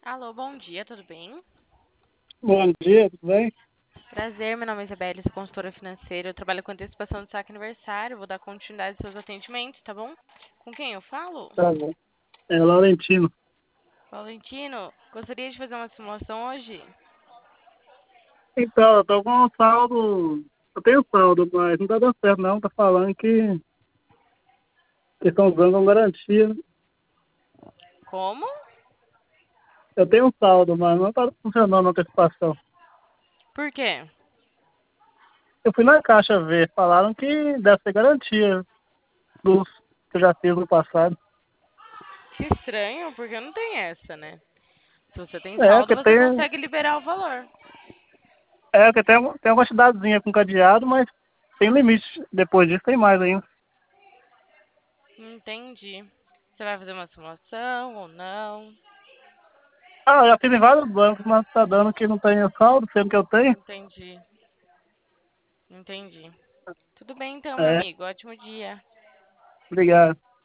Alô, bom dia, tudo bem? Bom dia, tudo bem? Prazer, meu nome é Isabelle, sou consultora financeira. Eu trabalho com antecipação do saque aniversário. Vou dar continuidade aos seus atendimentos, tá bom? Com quem eu falo? Tá bom. É Laurentino. Valentino, gostaria de fazer uma simulação hoje? Então, eu tô com um saldo. Eu tenho saldo, mas não tá dando certo, não. Tá falando que estão usando com garantia. Como? Eu tenho um saldo, mas não tá funcionando a antecipação. Por quê? Eu fui na caixa ver, falaram que deve ser garantia dos que eu já fiz no passado. Que estranho, porque não tem essa, né? Se você tem É, saldo, que você tem. consegue liberar o valor. Tem uma quantidadezinha com cadeado, mas tem limite. Depois disso tem mais ainda. Entendi. Você vai fazer uma simulação ou não? Ah, eu já fiz em vários bancos, mas tá dando que não tem saldo, sendo que eu tenho. Entendi, entendi. Tudo bem então, meu É, amigo. Ótimo dia. obrigado.